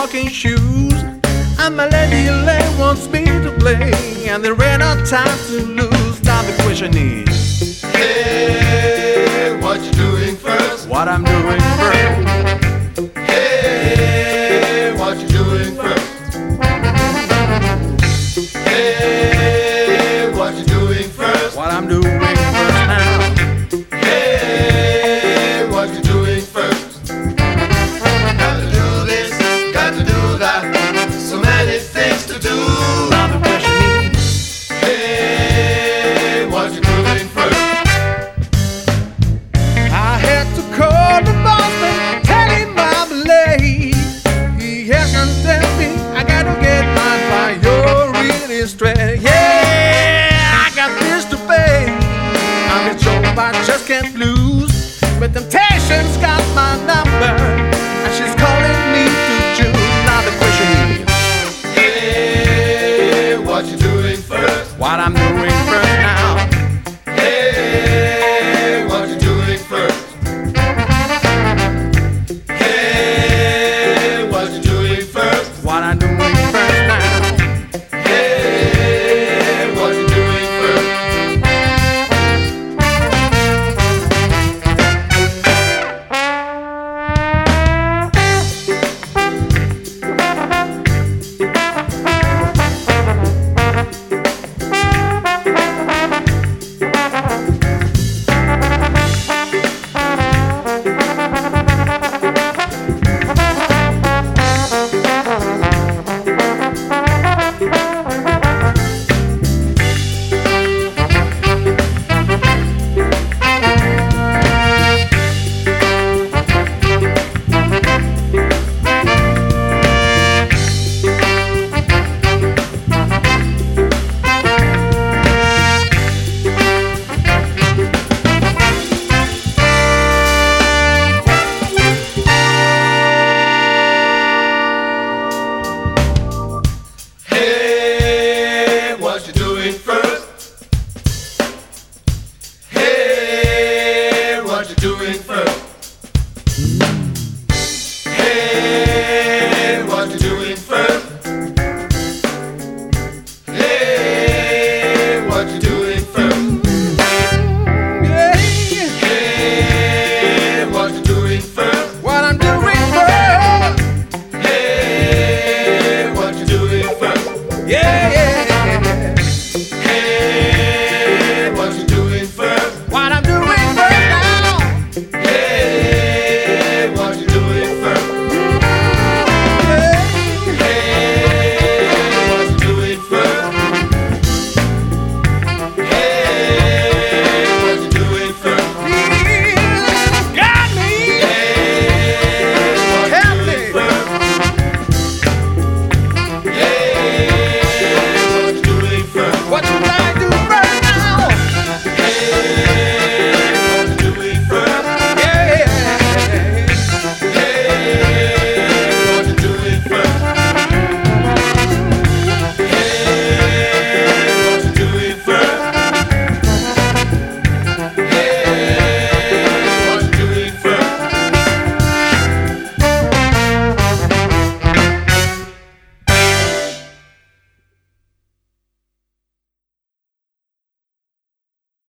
walking shoes. And my lady Elaine wants me to play, and there ain't no time to lose. Now the question is, hey, what you doing first? what I'm doing first. Hey, what you doing first? Hey, what you doing first? What I'm doing first now. Hey, what you doing first? Got to do this, got to do that. So many things to do. Now the question is, hey, what you doing first? I had to call the boss and tell him I'm late. He hasn't told me I gotta get my priorities straight. Yeah, I got this to pay. I'm a job I just can't lose. But I'm